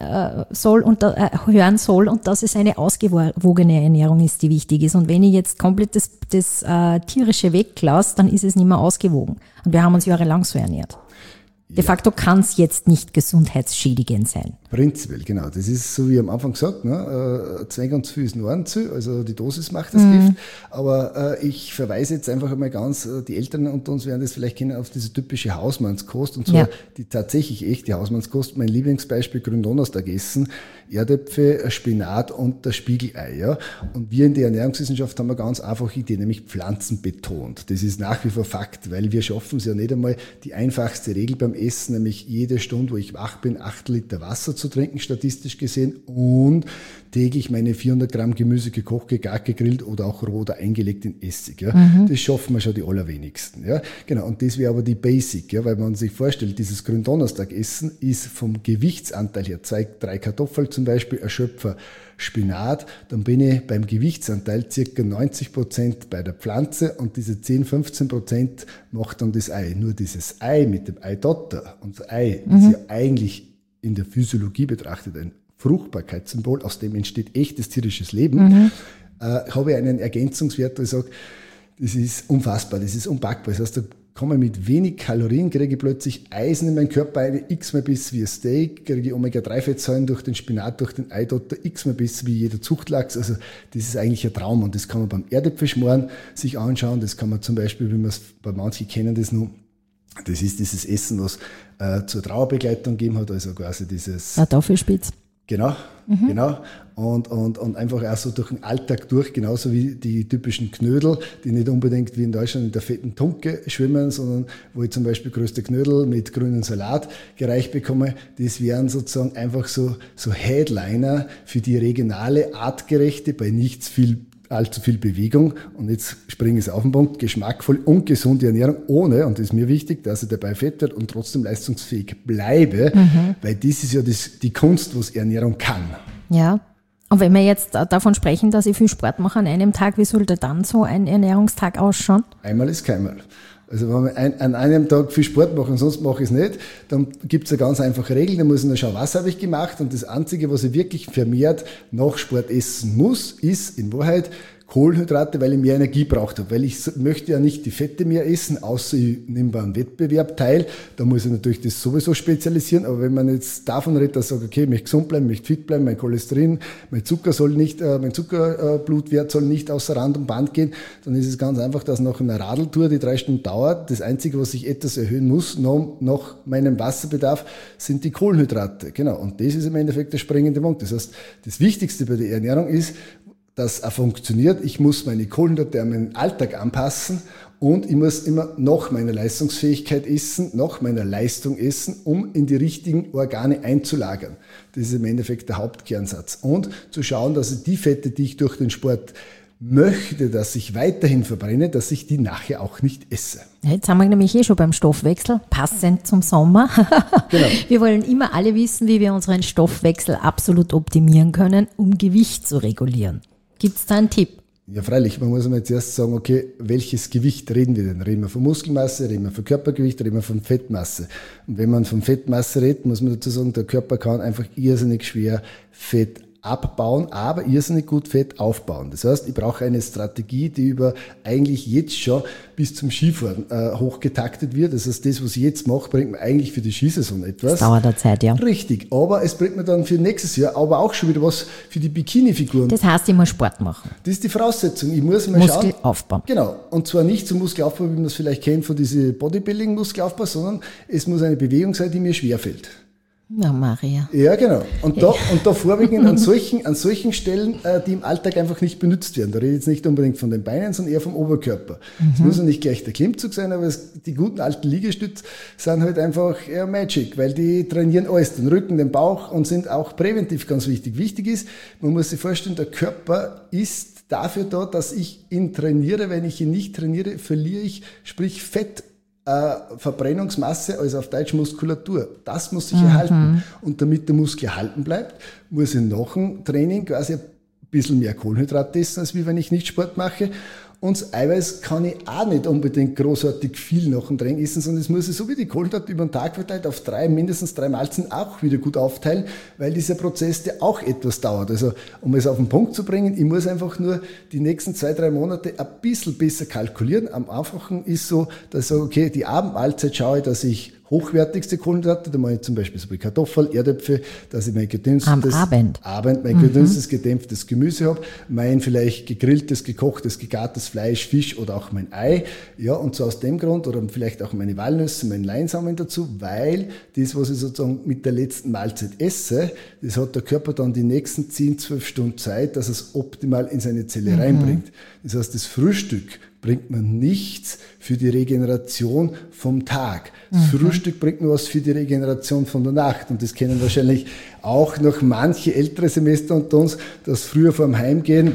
hören soll und dass es eine ausgewogene Ernährung ist, die wichtig ist. Und wenn ich jetzt komplett das Tierische weglasse, dann ist es nicht mehr ausgewogen. Und wir haben uns jahrelang so ernährt. De facto kann es jetzt nicht gesundheitsschädigend sein. Prinzipiell, genau. Das ist so wie am Anfang gesagt, ne? Zwang und zu viel ist nur ein zu, also die Dosis macht das Gift. Aber ich verweise jetzt einfach einmal ganz, die Eltern unter uns werden das vielleicht kennen, auf diese typische Hausmannskost und zwar die tatsächlich echte Hausmannskost. Mein Lieblingsbeispiel, Gründonnerstag essen, Erdäpfel, Spinat und das Spiegelei. Ja? Und wir in der Ernährungswissenschaft haben eine ganz einfache Idee, nämlich Pflanzen betont. Das ist nach wie vor Fakt, weil wir schaffen es ja nicht einmal, die einfachste Regel beim Essen, nämlich jede Stunde, wo ich wach bin, 8 Liter Wasser zu trinken, statistisch gesehen, und täglich meine 400 Gramm Gemüse gekocht, gegart, gegrillt oder auch roh oder eingelegt in Essig. Ja. Das schaffen wir schon die allerwenigsten. Ja. Genau, und das wäre aber die Basic, ja, weil man sich vorstellt, dieses Gründonnerstag-Essen ist vom Gewichtsanteil her 2-3 Kartoffeln zum Beispiel, ein Schöpfer Spinat, dann bin ich beim Gewichtsanteil circa 90% bei der Pflanze und diese 10-15% macht dann das Ei. Nur dieses Ei mit dem Eidotter, unser Ei ist ja eigentlich in der Physiologie betrachtet ein Fruchtbarkeitssymbol, aus dem entsteht echtes tierisches Leben, habe ich einen Ergänzungswert, wo ich sage, das ist unfassbar, das ist unpackbar. Das heißt, da komme mit wenig Kalorien, kriege ich plötzlich Eisen in meinen Körper ein, x-mal bis wie ein Steak, kriege ich Omega-3-Fettsäuren durch den Spinat, durch den Eidotter, x-mal bis wie jeder Zuchtlachs. Also das ist eigentlich ein Traum und das kann man beim Erdäpfelschmoren sich anschauen. Das kann man zum Beispiel, wie man es bei manchen kennen, das nur, das ist dieses Essen, was zur Trauerbegleitung gegeben hat, also quasi dieses Kartoffelspitz. Genau, genau. Und einfach auch so durch den Alltag durch, genauso wie die typischen Knödel, die nicht unbedingt wie in Deutschland in der fetten Tunke schwimmen, sondern wo ich zum Beispiel größte Knödel mit grünen Salat gereicht bekomme. Das wären sozusagen einfach so Headliner für die regionale, artgerechte, bei nichts allzu viel Bewegung. Und jetzt springe ich auf den Punkt, geschmackvoll und gesunde Ernährung ohne, und das ist mir wichtig, dass ich dabei fett werde und trotzdem leistungsfähig bleibe, weil das ist ja die Kunst, was Ernährung kann. Ja. Und wenn wir jetzt davon sprechen, dass ich viel Sport mache an einem Tag, wie sollte dann so ein Ernährungstag ausschauen? Einmal ist keinmal. Also wenn wir an einem Tag viel Sport machen, sonst mache ich es nicht, dann gibt es eine ganz einfache Regel, da muss ich nur schauen, was habe ich gemacht, und das Einzige, was ich wirklich vermehrt nach Sport essen muss, ist in Wahrheit Kohlenhydrate, weil ich mehr Energie braucht habe, weil ich möchte ja nicht die Fette mehr essen, außer ich nehme beim Wettbewerb teil. Da muss ich natürlich das sowieso spezialisieren, aber wenn man jetzt davon redet, dass ich sage, okay, ich möchte gesund bleiben, ich möchte fit bleiben, mein Cholesterin, mein Zuckerblutwert soll nicht außer Rand und Band gehen, dann ist es ganz einfach, dass nach einer Radeltour, die 3 Stunden dauert, das Einzige, was ich etwas erhöhen muss, nach meinem Wasserbedarf, sind die Kohlenhydrate. Genau, und das ist im Endeffekt der springende Punkt. Das heißt, das Wichtigste bei der Ernährung ist, dass er funktioniert. Ich muss meine Kohlenhydrate an meinen Alltag anpassen und ich muss immer nach meiner Leistungsfähigkeit essen, nach meiner Leistung essen, um in die richtigen Organe einzulagern. Das ist im Endeffekt der Hauptkernsatz. Und zu schauen, dass ich die Fette, die ich durch den Sport möchte, dass ich weiterhin verbrenne, dass ich die nachher auch nicht esse. Jetzt haben wir nämlich schon beim Stoffwechsel, passend zum Sommer. Genau. Wir wollen immer alle wissen, wie wir unseren Stoffwechsel absolut optimieren können, um Gewicht zu regulieren. Gibt es da einen Tipp? Ja, freilich. Man muss einmal zuerst sagen, okay, welches Gewicht reden wir denn? Reden wir von Muskelmasse, reden wir von Körpergewicht, reden wir von Fettmasse? Und wenn man von Fettmasse redet, muss man dazu sagen, der Körper kann einfach irrsinnig schwer Fett abbauen, aber irrsinnig gut Fett aufbauen. Das heißt, ich brauche eine Strategie, die über eigentlich jetzt schon bis zum Skifahren hochgetaktet wird. Das heißt, das, was ich jetzt mache, bringt mir eigentlich für die Skisaison etwas. Das dauert eine Zeit, ja. Richtig, aber es bringt mir dann für nächstes Jahr aber auch schon wieder was für die Bikini-Figuren. Das heißt, ich muss Sport machen. Das ist die Voraussetzung. Ich muss mal Muskel aufbauen. Genau. Und zwar nicht so Muskelaufbau, wie man das vielleicht kennt von diesem Bodybuilding-Muskelaufbau, sondern es muss eine Bewegung sein, die mir schwerfällt. Ja, Maria. Ja, genau. Und da vorwiegend an solchen Stellen, die im Alltag einfach nicht benutzt werden. Da rede ich jetzt nicht unbedingt von den Beinen, sondern eher vom Oberkörper. Es muss ja nicht gleich der Klimmzug sein, aber die guten alten Liegestütze sind halt einfach Magic, weil die trainieren alles, den Rücken, den Bauch und sind auch präventiv ganz wichtig. Wichtig ist, man muss sich vorstellen, der Körper ist dafür da, dass ich ihn trainiere. Wenn ich ihn nicht trainiere, verliere ich, sprich Fett. Verbrennungsmasse, also auf Deutsch Muskulatur. Das muss sich erhalten. Und damit der Muskel erhalten bleibt, muss ich nach dem Training quasi ein bisschen mehr Kohlenhydrate essen, als wie wenn ich nicht Sport mache. Und das Eiweiß kann ich auch nicht unbedingt großartig viel nach dem Training essen, sondern es muss ich so wie die Kohlenhydrate über den Tag verteilt auf mindestens drei Mahlzeiten auch wieder gut aufteilen, weil dieser Prozess, der auch etwas dauert. Also, um es auf den Punkt zu bringen, ich muss einfach nur die nächsten 2-3 Monate ein bisschen besser kalkulieren. Am einfachen ist so, dass ich sage, okay, die Abendmahlzeit schaue ich, dass ich hochwertigste Kohlenhydrate, da mache ich zum Beispiel so wie Kartoffeln, Erdäpfel, dass ich mein gedünstetes gedünstetes, gedämpftes Gemüse habe, mein vielleicht gegrilltes, gekochtes, gegartes Fleisch, Fisch oder auch mein Ei. Ja, und so aus dem Grund, oder vielleicht auch meine Walnüsse, meinen Leinsamen dazu, weil das, was ich sozusagen mit der letzten Mahlzeit esse, das hat der Körper dann die nächsten 10-12 Stunden Zeit, dass er es optimal in seine Zelle reinbringt. Das heißt, das Frühstück bringt mir nichts für die Regeneration vom Tag. Das Frühstück bringt nur was für die Regeneration von der Nacht. Und das kennen wahrscheinlich auch noch manche ältere Semester unter uns, dass früher vorm Heimgehen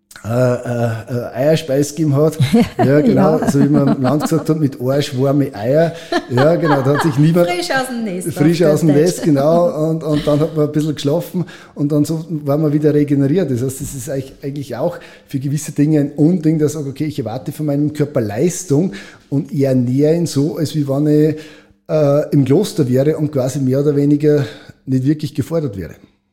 Eierspeis gegeben hat. Ja, genau. Ja. So wie man im Land gesagt hat, mit arschwarme Eier. Ja, genau. Da hat sich niemand. Frisch aus dem Nest. Frisch aus dem Nest, genau. Und dann hat man ein bisschen geschlafen und dann so war man wieder regeneriert. Das heißt, das ist eigentlich auch für gewisse Dinge ein Unding, dass ich sage, okay, ich erwarte von meinem Körper Leistung und ich ernähre ihn so, als wie wenn ich im Kloster wäre und quasi mehr oder weniger nicht wirklich gefordert wäre.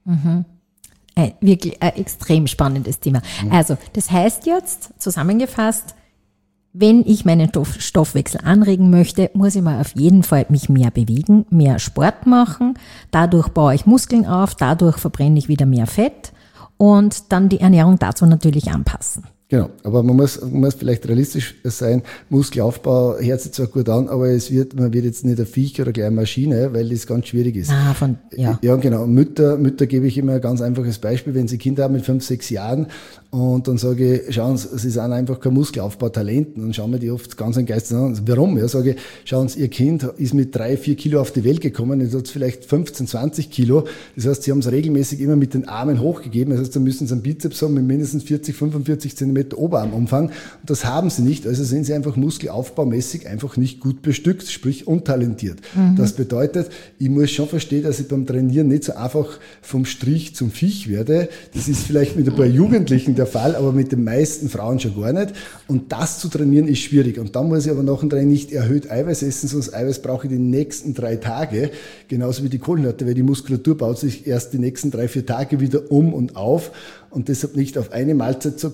Wirklich ein extrem spannendes Thema. Also, das heißt jetzt, zusammengefasst, wenn ich meinen Stoffwechsel anregen möchte, muss ich mal auf jeden Fall mich mehr bewegen, mehr Sport machen. Dadurch baue ich Muskeln auf, dadurch verbrenne ich wieder mehr Fett und dann die Ernährung dazu natürlich anpassen. Genau, aber man muss vielleicht realistisch sein. Muskelaufbau hört sich zwar gut an, aber man wird jetzt nicht ein Viech oder gleich eine Maschine, weil das ganz schwierig ist. Ja, genau. Mütter gebe ich immer ein ganz einfaches Beispiel, wenn sie Kinder haben mit 5-6 Jahren und dann sage ich, schauen Sie, sie sind einfach kein Muskelaufbautalent. Und dann schauen wir die oft ganz entgeistert an. Warum? Ja, sage ich, schauen Sie, Ihr Kind ist mit 3-4 Kilo auf die Welt gekommen, jetzt hat es vielleicht 15-20 Kilo. Das heißt, Sie haben es regelmäßig immer mit den Armen hochgegeben. Das heißt, dann müssen Sie einen Bizeps haben mit mindestens 40-45 Zentimeter Oberarmumfang. Und das haben Sie nicht. Also sind Sie einfach muskelaufbaumäßig einfach nicht gut bestückt, sprich untalentiert. Das bedeutet, ich muss schon verstehen, dass ich beim Trainieren nicht so einfach vom Strich zum Viech werde. Das ist vielleicht mit ein paar Jugendlichen der Fall, aber mit den meisten Frauen schon gar nicht. Und das zu trainieren ist schwierig. Und dann muss ich aber nach dem Training nicht erhöht Eiweiß essen, sondern das Eiweiß brauche ich die nächsten 3 Tage. Genauso wie die Kohlenhydrate, weil die Muskulatur baut sich erst die nächsten 3-4 Tage wieder um und auf. Und deshalb nicht auf eine Mahlzeit zu konzentrieren,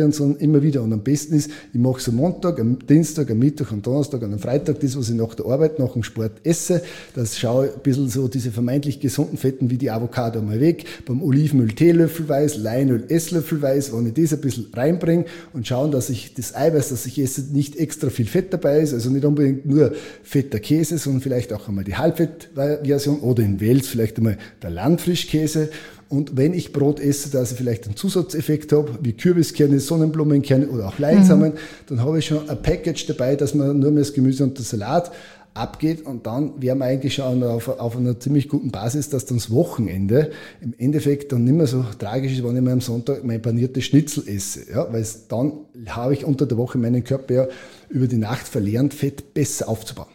ausprobieren, sondern immer wieder. Und am besten ist, ich mache es am Montag, am Dienstag, am Mittwoch, am Donnerstag, am Freitag, das, was ich nach der Arbeit, nach dem Sport esse. Das schaue ich ein bisschen so diese vermeintlich gesunden Fetten wie die Avocado mal weg, beim Olivenöl teelöffelweise, Leinöl esslöffelweise, wenn ich das ein bisschen reinbringe und schauen, dass ich das Eiweiß, das ich esse, nicht extra viel Fett dabei ist, also nicht unbedingt nur fetter Käse, sondern vielleicht auch einmal die Halbfettversion oder in Wels vielleicht einmal der Landfrischkäse. Und wenn ich Brot esse, dass ich vielleicht einen Zusatzeffekt habe, wie Kürbiskerne, Sonnenblumenkerne oder auch Leinsamen, dann habe ich schon ein Package dabei, dass man nur mehr das Gemüse und der Salat abgeht und dann wären wir eigentlich schon auf einer ziemlich guten Basis, dass dann das Wochenende im Endeffekt dann nicht mehr so tragisch ist, wenn ich mal am Sonntag mein paniertes Schnitzel esse. Ja, weil dann habe ich unter der Woche meinen Körper ja über die Nacht verlernt, Fett besser aufzubauen.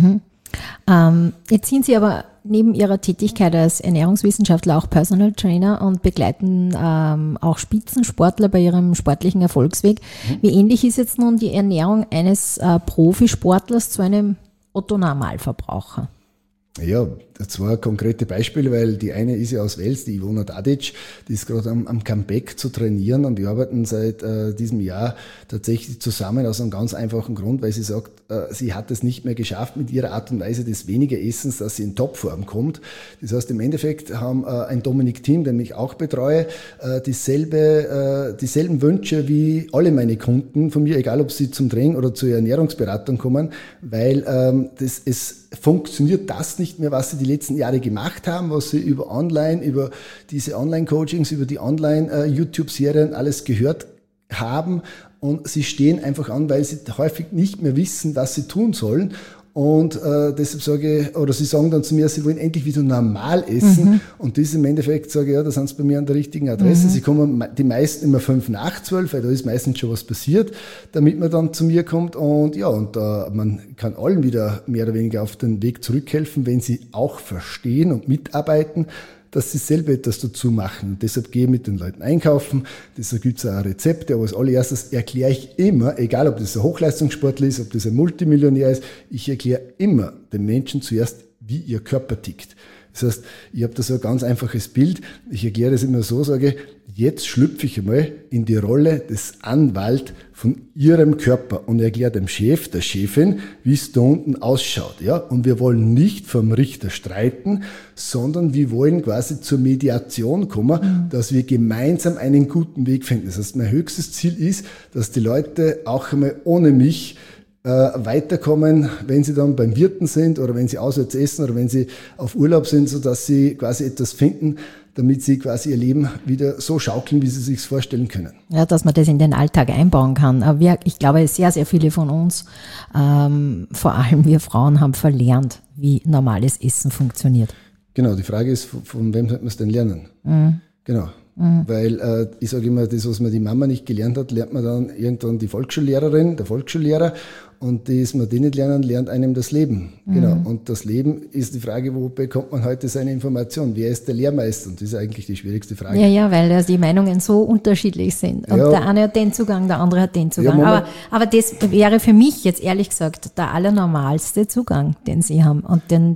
Jetzt sind Sie aber neben Ihrer Tätigkeit als Ernährungswissenschaftler auch Personal Trainer und begleiten auch Spitzensportler bei ihrem sportlichen Erfolgsweg. Wie ähnlich ist jetzt nun die Ernährung eines Profisportlers zu einem Otto-Normalverbraucher? Ja, zwei konkrete Beispiele, weil die eine ist ja aus Wels, die Ivona Dadic, die ist gerade am Comeback zu trainieren und wir arbeiten seit diesem Jahr tatsächlich zusammen aus einem ganz einfachen Grund, weil sie sagt, sie hat es nicht mehr geschafft mit ihrer Art und Weise des weniger Essens, dass sie in Topform kommt. Das heißt, im Endeffekt haben ein Dominik-Team, den ich auch betreue, dieselben Wünsche wie alle meine Kunden von mir, egal ob sie zum Training oder zur Ernährungsberatung kommen, weil es funktioniert das nicht mehr, was sie die letzten Jahre gemacht haben, was sie über diese Online-Coachings, über die Online-YouTube-Serien alles gehört haben und sie stehen einfach an, weil sie häufig nicht mehr wissen, was sie tun sollen. Und deshalb sie sagen dann zu mir, sie wollen endlich wieder normal essen. Und das im Endeffekt sage ich, ja, da sind sie bei mir an der richtigen Adresse. Sie kommen die meisten immer 5 nach 12, weil da ist meistens schon was passiert, damit man dann zu mir kommt. Und ja, man kann allen wieder mehr oder weniger auf den Weg zurückhelfen, wenn sie auch verstehen und mitarbeiten, dass sie selber etwas dazu machen. Und deshalb gehe ich mit den Leuten einkaufen. Deshalb gibt es auch Rezepte, aber als allererstes erkläre ich immer, egal ob das ein Hochleistungssportler ist, ob das ein Multimillionär ist, ich erkläre immer den Menschen zuerst, wie ihr Körper tickt. Das heißt, ich habe da so ein ganz einfaches Bild. Ich erkläre das immer so, sage, jetzt schlüpfe ich einmal in die Rolle des Anwalts von Ihrem Körper und erkläre dem Chef, der Chefin, wie es da unten ausschaut. Ja? Und wir wollen nicht vom Richter streiten, sondern wir wollen quasi zur Mediation kommen, dass wir gemeinsam einen guten Weg finden. Das heißt, mein höchstes Ziel ist, dass die Leute auch einmal ohne mich weiterkommen, wenn sie dann beim Wirten sind oder wenn sie auswärts essen oder wenn sie auf Urlaub sind, so dass sie quasi etwas finden, damit sie quasi ihr Leben wieder so schaukeln, wie sie sich vorstellen können. Ja, dass man das in den Alltag einbauen kann. Aber ich glaube, sehr, sehr viele von uns, vor allem wir Frauen, haben verlernt, wie normales Essen funktioniert. Genau, die Frage ist, von wem sollte man es denn lernen? Genau. Weil ich sage immer, das, was man die Mama nicht gelernt hat, lernt man dann irgendwann die Volksschullehrerin, der Volksschullehrer, und das man die nicht lernen, lernt einem das Leben. Genau. Und das Leben ist die Frage, wo bekommt man heute seine Information? Wer ist der Lehrmeister? Und das ist eigentlich die schwierigste Frage. Ja, weil die Meinungen so unterschiedlich sind. Und der eine hat den Zugang, der andere hat den Zugang. Ja, aber das wäre für mich jetzt ehrlich gesagt der allernormalste Zugang, den Sie haben und das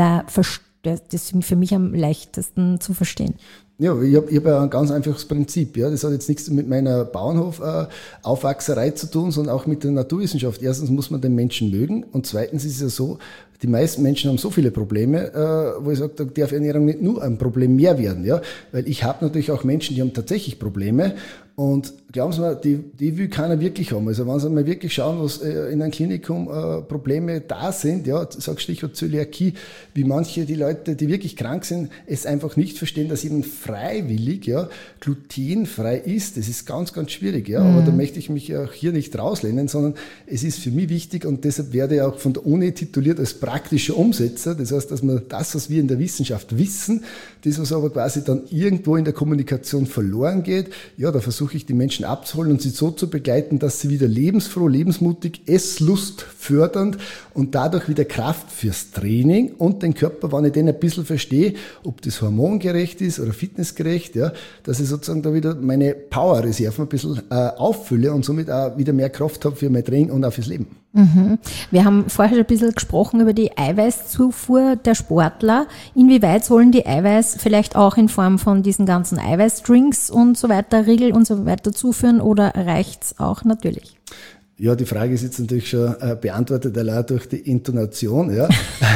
ist für mich am leichtesten zu verstehen. Ja, ich hab ja ein ganz einfaches Prinzip. Ja. Das hat jetzt nichts mit meiner Bauernhof-Aufwachserei zu tun, sondern auch mit der Naturwissenschaft. Erstens muss man den Menschen mögen und zweitens ist es ja so, die meisten Menschen haben so viele Probleme, wo ich sage, da darf Ernährung nicht nur ein Problem mehr werden. Ja. Weil ich habe natürlich auch Menschen, die haben tatsächlich Probleme und glauben Sie mir, die will keiner wirklich haben. Also wenn Sie mal wirklich schauen, was in einem Klinikum Probleme da sind, ja, sag Stichwort Zöliakie, wie manche die Leute, die wirklich krank sind, es einfach nicht verstehen, dass jemand freiwillig glutenfrei ist. Das ist ganz, ganz schwierig. Ja. Aber da möchte ich mich auch hier nicht rauslehnen, sondern es ist für mich wichtig und deshalb werde ich auch von der Uni tituliert als praktischer Umsetzer. Das heißt, dass man das, was wir in der Wissenschaft wissen, das, was aber quasi dann irgendwo in der Kommunikation verloren geht, ja, da versuche ich die Menschen abzuholen und sie so zu begleiten, dass sie wieder lebensfroh, lebensmutig, Esslust fördernd und dadurch wieder Kraft fürs Training und den Körper, wenn ich den ein bisschen verstehe, ob das hormongerecht ist oder fitnessgerecht, ja, dass ich sozusagen da wieder meine Powerreserven ein bisschen auffülle und somit auch wieder mehr Kraft habe für mein Training und auch fürs Leben. Wir haben vorher schon ein bisschen gesprochen über die Eiweißzufuhr der Sportler. Inwieweit sollen die Eiweiß vielleicht auch in Form von diesen ganzen Eiweißdrinks und so weiter, Riegel und so so weiter zuführen oder reicht's auch natürlich? Ja, die Frage ist jetzt natürlich schon beantwortet, allein durch die Intonation, ja.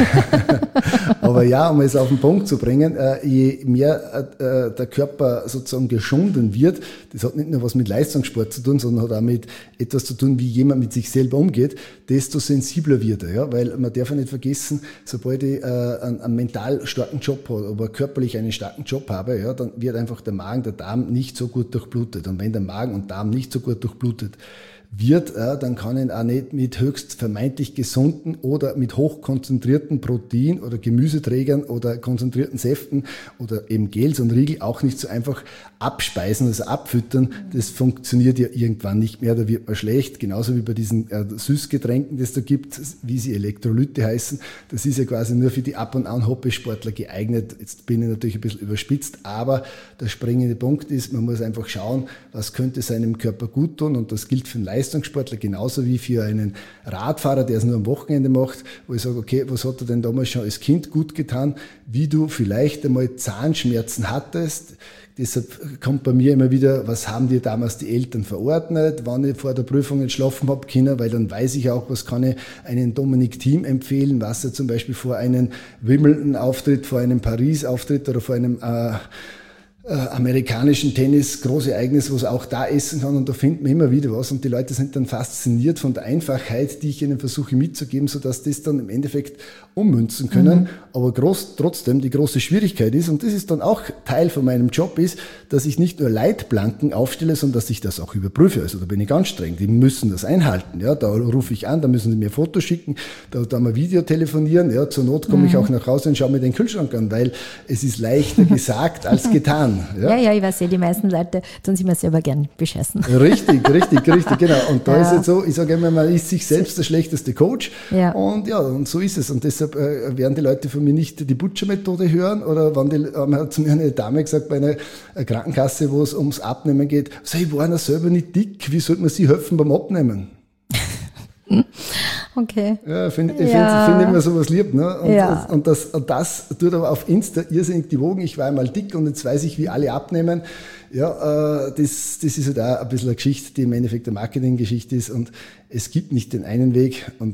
Aber ja, um es auf den Punkt zu bringen, je mehr der Körper sozusagen geschunden wird, das hat nicht nur was mit Leistungssport zu tun, sondern hat auch mit etwas zu tun, wie jemand mit sich selber umgeht, desto sensibler wird er, ja. Weil man darf ja nicht vergessen, sobald ich einen mental starken Job habe, aber körperlich einen starken Job habe, ja, dann wird einfach der Magen, der Darm nicht so gut durchblutet. Und wenn der Magen und Darm nicht so gut durchblutet wird, dann kann ich auch nicht mit höchst vermeintlich gesunden oder mit hochkonzentrierten Protein- oder Gemüseträgern oder konzentrierten Säften oder eben Gels und Riegel auch nicht so einfach abspeisen, also abfüttern. Das funktioniert ja irgendwann nicht mehr, da wird man schlecht. Genauso wie bei diesen Süßgetränken, die es da gibt, wie sie Elektrolyte heißen. Das ist ja quasi nur für die Ab- und An-Hobbysportler geeignet. Jetzt bin ich natürlich ein bisschen überspitzt, aber der springende Punkt ist, man muss einfach schauen, was könnte seinem Körper gut tun, und das gilt für den Leistungssportler genauso wie für einen Radfahrer, der es nur am Wochenende macht, wo ich sage, okay, was hat er denn damals schon als Kind gut getan, wie du vielleicht einmal Zahnschmerzen hattest. Deshalb kommt bei mir immer wieder, was haben dir damals die Eltern verordnet, wann ich vor der Prüfung nicht schlafen habe können, weil dann weiß ich auch, was kann ich einem Dominik Thiem empfehlen, was er zum Beispiel vor einem Wimbledon-Auftritt, vor einem Paris-Auftritt oder vor einem amerikanischen Tennis, große Ereignis, wo es auch da essen kann, und da findet man immer wieder was, und die Leute sind dann fasziniert von der Einfachheit, die ich ihnen versuche mitzugeben, sodass das dann im Endeffekt ummünzen können. Aber trotzdem die große Schwierigkeit ist, und das ist dann auch Teil von meinem Job, ist, dass ich nicht nur Leitplanken aufstelle, sondern dass ich das auch überprüfe. Also da bin ich ganz streng, die müssen das einhalten. Ja, da rufe ich an, da müssen sie mir Fotos schicken, da mal Video telefonieren, ja, zur Not komme ich auch nach Hause und schaue mir den Kühlschrank an, weil es ist leichter gesagt als getan. Ja, ich weiß ja, die meisten Leute tun sich mal selber gern bescheißen. Richtig, genau. Und da ist es so, ich sage immer, man ist sich selbst der schlechteste Coach. Ja. Und ja, und so ist es. Und deshalb werden die Leute von mir nicht die Butcher-Methode hören, oder wenn hat zu mir eine Dame gesagt bei einer Krankenkasse, wo es ums Abnehmen geht, so, ich war ja selber nicht dick, wie sollte man sie helfen beim Abnehmen? Okay. Ja, finde immer sowas lieb, ne? Und das tut aber auf Insta irrsinnig die Wogen. Ich war einmal dick und jetzt weiß ich, wie alle abnehmen. Ja, das ist halt auch ein bisschen eine Geschichte, die im Endeffekt eine Marketinggeschichte ist, und es gibt nicht den einen Weg, und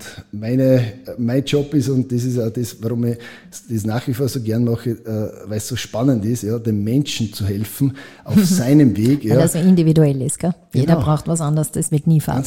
mein Job ist, und das ist auch das, warum ich das nach wie vor so gern mache, weil es so spannend ist, ja, dem Menschen zu helfen auf seinem Weg. Ja. Weil das so individuell ist, gell? Jeder braucht was anderes, das wird nie falsch. Ganz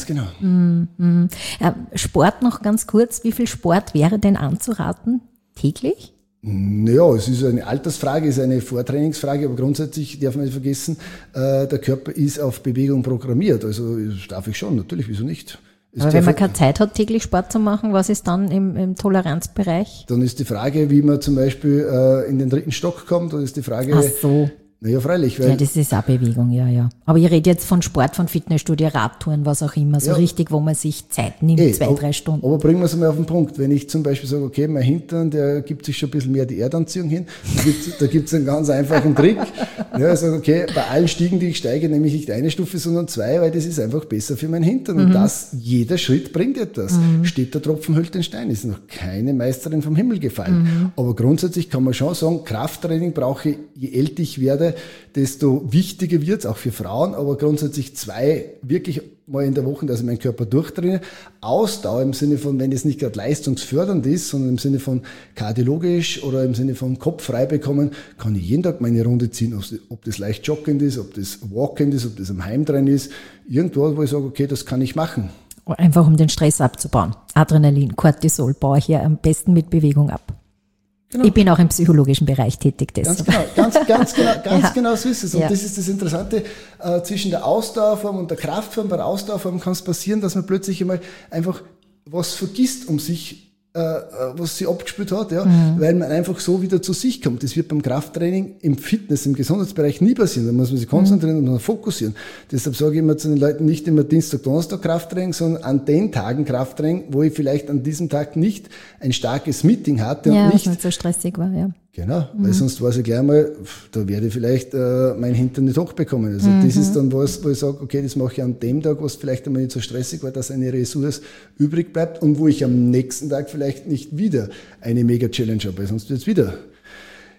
genau. Sport noch ganz kurz, wie viel Sport wäre denn anzuraten täglich? Naja, es ist eine Altersfrage, es ist eine Vortrainingsfrage, aber grundsätzlich darf man nicht vergessen, der Körper ist auf Bewegung programmiert. Also das darf ich schon, natürlich, wieso nicht? Aber wenn man keine Zeit hat, täglich Sport zu machen, was ist dann im Toleranzbereich? Dann ist die Frage, wie man zum Beispiel in den 3. Stock kommt, dann ist die Frage... Ach so. Naja, freilich. Weil ja, das ist auch Bewegung, ja. Aber ich rede jetzt von Sport, von Fitnessstudio, Radtouren, was auch immer, so richtig, wo man sich Zeit nimmt, 2-3 Stunden. Aber bringen wir es mal auf den Punkt. Wenn ich zum Beispiel sage, okay, mein Hintern, der gibt sich schon ein bisschen mehr die Erdanziehung hin, da gibt es einen ganz einfachen Trick. Ja, ich sage, okay, bei allen Stiegen, die ich steige, nehme ich nicht eine Stufe, sondern 2, weil das ist einfach besser für meinen Hintern. Und jeder Schritt bringt etwas. Steht der Tropfen, hüllt den Stein. Ist noch keine Meisterin vom Himmel gefallen. Aber grundsätzlich kann man schon sagen, Krafttraining brauche ich, je älter ich werde, desto wichtiger wird es, auch für Frauen, aber grundsätzlich 2 wirklich mal in der Woche, dass ich meinen Körper durchtrainiere. Ausdauer im Sinne von, wenn es nicht gerade leistungsfördernd ist, sondern im Sinne von kardiologisch oder im Sinne von Kopf frei bekommen, kann ich jeden Tag meine Runde ziehen, ob das leicht joggend ist, ob das walkend ist, ob das am Heimtrennen ist. Irgendwo, wo ich sage, okay, das kann ich machen. Einfach um den Stress abzubauen. Adrenalin, Cortisol baue ich hier am besten mit Bewegung ab. Genau. Ich bin auch im psychologischen Bereich tätig. Deshalb. Ganz genau so ist es. Und das ist das Interessante, zwischen der Ausdauerform und der Kraftform. Bei der Ausdauerform kann es passieren, dass man plötzlich einmal einfach was vergisst um sich, was sie abgespürt hat, weil man einfach so wieder zu sich kommt. Das wird beim Krafttraining im Fitness, im Gesundheitsbereich nie passieren. Da muss man sich konzentrieren und fokussieren. Deshalb sage ich immer zu den Leuten, nicht immer Dienstag, Donnerstag Krafttraining, sondern an den Tagen Krafttraining, wo ich vielleicht an diesem Tag nicht ein starkes Meeting hatte und nicht so stressig war, ja. Genau, weil sonst weiß ich gleich mal, da werde ich vielleicht mein Hintern nicht hochbekommen. Also das ist dann was, wo ich sage, okay, das mache ich an dem Tag, was vielleicht einmal nicht so stressig war, dass eine Ressource übrig bleibt und wo ich am nächsten Tag vielleicht nicht wieder eine Mega-Challenge habe, weil sonst wird es wieder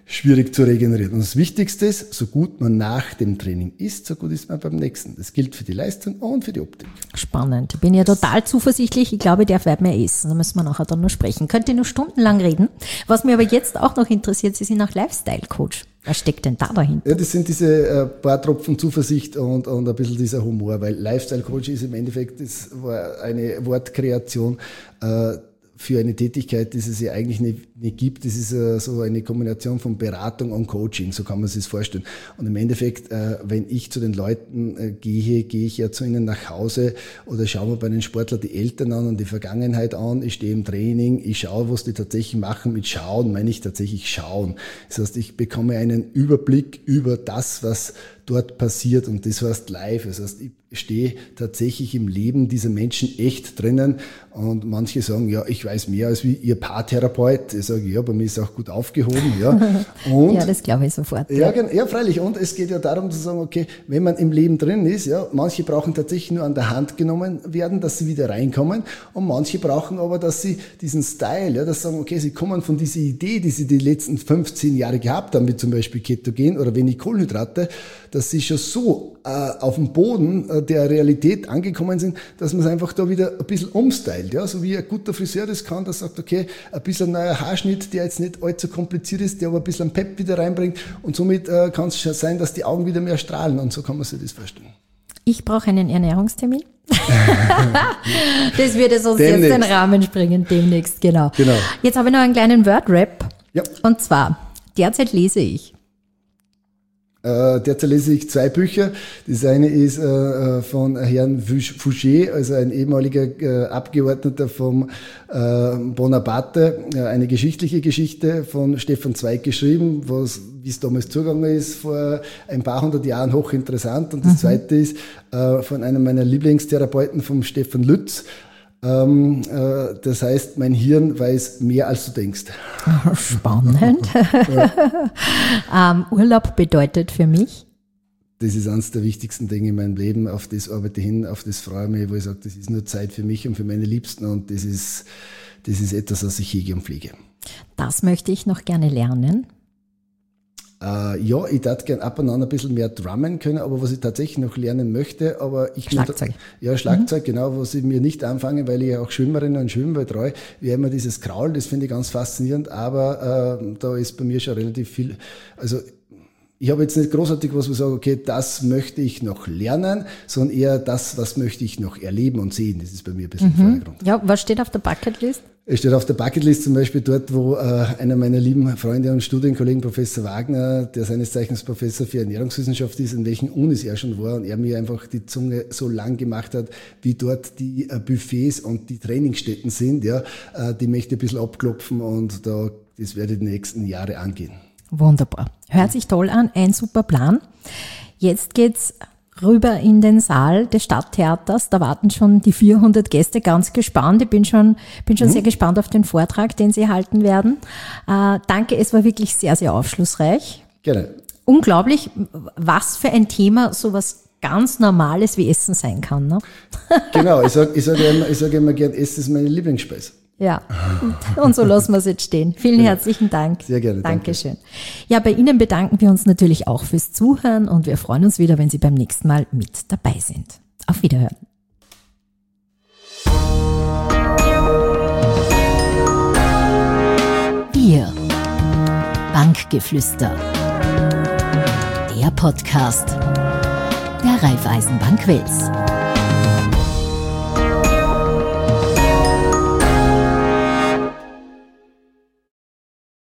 schwierig zu regenerieren. Und das Wichtigste ist, so gut man nach dem Training isst, so gut ist man beim nächsten. Das gilt für die Leistung und für die Optik. Spannend. Ich bin ja total zuversichtlich. Ich glaube, ich darf weit mehr essen. Da müssen wir nachher dann noch sprechen. Könnt ihr noch stundenlang reden. Was mir aber jetzt auch noch interessiert, Sie sind auch Lifestyle-Coach. Was steckt denn da dahinter? Ja, das sind diese paar Tropfen Zuversicht und ein bisschen dieser Humor, weil Lifestyle-Coach ist im Endeffekt, das war eine Wortkreation, für eine Tätigkeit, die es ja eigentlich nicht gibt. Das ist so eine Kombination von Beratung und Coaching, so kann man sich das vorstellen. Und im Endeffekt, wenn ich zu den Leuten gehe ich ja zu ihnen nach Hause oder schaue mir bei den Sportlern die Eltern an und die Vergangenheit an. Ich stehe im Training, ich schaue, was die tatsächlich machen. Mit Schauen meine ich tatsächlich Schauen. Das heißt, ich bekomme einen Überblick über das, was dort passiert, und das heißt live. Das heißt, ich stehe tatsächlich im Leben dieser Menschen echt drinnen, und manche sagen, ja, ich weiß mehr als wie ihr Paartherapeut. Ich sage, ja, bei mir ist es auch gut aufgehoben. Ja, und, ja, das glaube ich sofort. Ja, ja, freilich. Und es geht ja darum zu sagen, okay, wenn man im Leben drin ist, ja, manche brauchen tatsächlich nur an der Hand genommen werden, dass sie wieder reinkommen, und manche brauchen aber, dass sie diesen Style, ja, dass sie sagen, okay, sie kommen von dieser Idee, die sie die letzten 15 Jahre gehabt haben, wie zum Beispiel Ketogen oder wenig Kohlenhydrate, dass sie schon so auf dem Boden der Realität angekommen sind, dass man es einfach da wieder ein bisschen umstylt. Ja? So wie ein guter Friseur das kann, der sagt, okay, ein bisschen neuer Haarschnitt, der jetzt nicht allzu kompliziert ist, der aber ein bisschen Pep wieder reinbringt, und somit kann es schon sein, dass die Augen wieder mehr strahlen, und so kann man sich das vorstellen. Ich brauche einen Ernährungstermin. Das würde sonst demnächst jetzt den Rahmen sprengen, demnächst, genau. Jetzt habe ich noch einen kleinen Word-Rap. Ja. Und zwar, derzeit lese ich. Derzeit lese ich 2 Bücher. Das eine ist von Herrn Fouché, also ein ehemaliger Abgeordneter vom Bonaparte, eine geschichtliche Geschichte von Stefan Zweig geschrieben, wie es damals zugegangen ist, vor ein paar hundert Jahren, hochinteressant. Und das zweite ist von einem meiner Lieblingstherapeuten, vom Stefan Lütz. Das heißt, mein Hirn weiß mehr, als du denkst. Spannend. Urlaub bedeutet für mich? Das ist eines der wichtigsten Dinge in meinem Leben. Auf das arbeite ich hin, auf das freue ich mich, wo ich sage, das ist nur Zeit für mich und für meine Liebsten, und das ist etwas, was ich hege und pflege. Das möchte ich noch gerne lernen. Ja, ich darf gerne ab und an ein bisschen mehr drummen können, aber was ich tatsächlich noch lernen möchte, Schlagzeug. Schlagzeug, genau, was ich mir nicht anfange, weil ich ja auch Schwimmerinnen und Schwimmer betreue, wie immer dieses Kraul, das finde ich ganz faszinierend, aber da ist bei mir schon relativ viel, also ich habe jetzt nicht großartig was, wo ich sage, okay, das möchte ich noch lernen, sondern eher das, was möchte ich noch erleben und sehen. Das ist bei mir ein bisschen im Vordergrund. Ja, was steht auf der Bucketlist? Es steht auf der Bucketlist zum Beispiel dort, wo einer meiner lieben Freunde und Studienkollegen, Professor Wagner, der seines Zeichens Professor für Ernährungswissenschaft ist, in welchen Unis er schon war, und er mir einfach die Zunge so lang gemacht hat, wie dort die Buffets und die Trainingsstätten sind. Ja, die möchte ich ein bisschen abklopfen, und das werde ich die nächsten Jahre angehen. Wunderbar. Hört sich toll an, ein super Plan. Jetzt geht's rüber in den Saal des Stadttheaters. Da warten schon die 400 Gäste, ganz gespannt. Ich bin schon sehr gespannt auf den Vortrag, den Sie halten werden. Danke, es war wirklich sehr, sehr aufschlussreich. Gerne. Unglaublich, was für ein Thema sowas ganz Normales wie Essen sein kann. Ne? Genau, ich sage immer gern, Essen ist meine Lieblingsspeise. Ja, und so lassen wir es jetzt stehen. Vielen herzlichen Dank. Sehr gerne. Dankeschön. Ja, bei Ihnen bedanken wir uns natürlich auch fürs Zuhören, und wir freuen uns wieder, wenn Sie beim nächsten Mal mit dabei sind. Auf Wiederhören. Wir, Bankgeflüster, der Podcast der Raiffeisenbank Wels.